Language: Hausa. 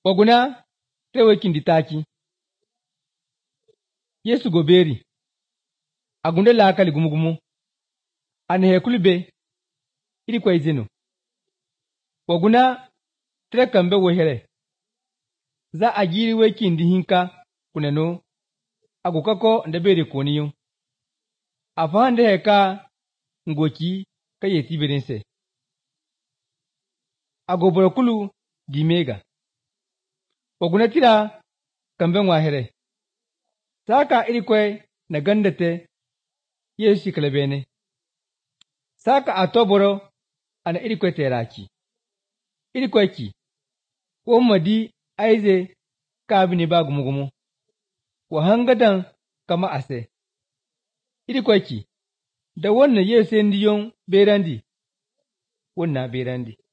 Oguna tewekin ditaki. Yesu goberi. Agunde lakali gumugumu. Ane hekulbe. Iri kwa izinu. Oguna trekambe wehere. Za agiri wekin di hinka kuneno. Agukako ndeberi koniyo. Afahande heka ngoki kayeti berense. Agoborokulu dimega. Oguna tira kambe wahere. Saka irikwe na gandate Yesu kalabene. Saka atoboro ana irikwe teraki. Irikwe ki. Womadi aize kabini ba gumugumu. Wahangadan kama ase. Irikwe ki. Da wannan Yesu ndiyon berandi. Wannan berandi.